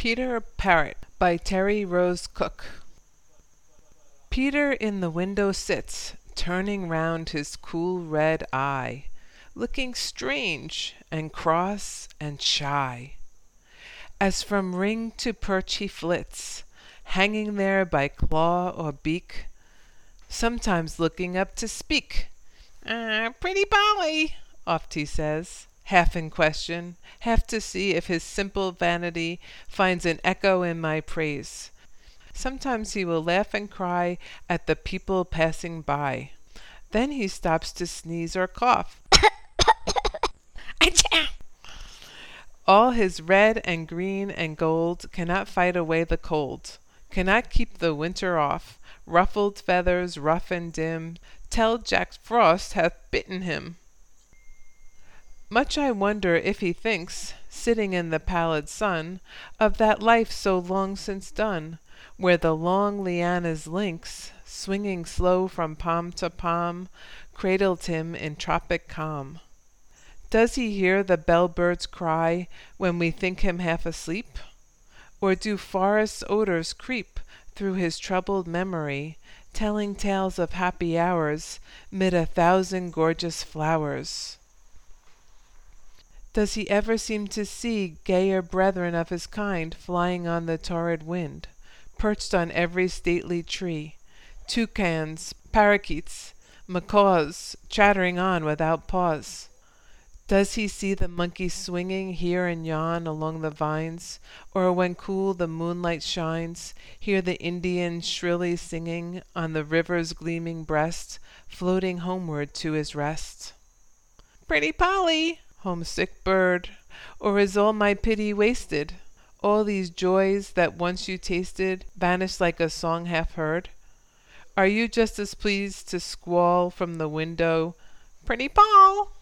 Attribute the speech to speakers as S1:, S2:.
S1: Peter Parrot by Terry Rose Cook. Peter in the window sits, turning round his cool red eye, looking strange and cross and shy. As from ring to perch he flits, hanging there by claw or beak, sometimes looking up to speak. Pretty Polly, oft he says, half in question, half to see if his simple vanity finds an echo in my praise. Sometimes he will laugh and cry at the people passing by. Then he stops to sneeze or cough. Achoo! All his red and green and gold cannot fight away the cold, cannot keep the winter off. Ruffled feathers, rough and dim, tell Jack Frost hath bitten him. Much I wonder if he thinks, sitting in the pallid sun, of that life so long since done, where the long lianas links, swinging slow from palm to palm, cradled him in tropic calm. Does he hear the bellbirds cry when we think him half asleep? Or do forest odors creep through his troubled memory, telling tales of happy hours mid 1,000 gorgeous flowers? Does he ever seem to see gayer brethren of his kind flying on the torrid wind, perched on every stately tree, toucans, parakeets, macaws, chattering on without pause? Does he see the monkeys swinging here and yon along the vines, or when cool the moonlight shines, hear the Indian shrilly singing on the river's gleaming breast, floating homeward to his rest? Pretty Polly, homesick bird, or is all my pity wasted? All these joys that once you tasted vanish like a song half heard? Are you just as pleased to squall from the window, Pretty Poll?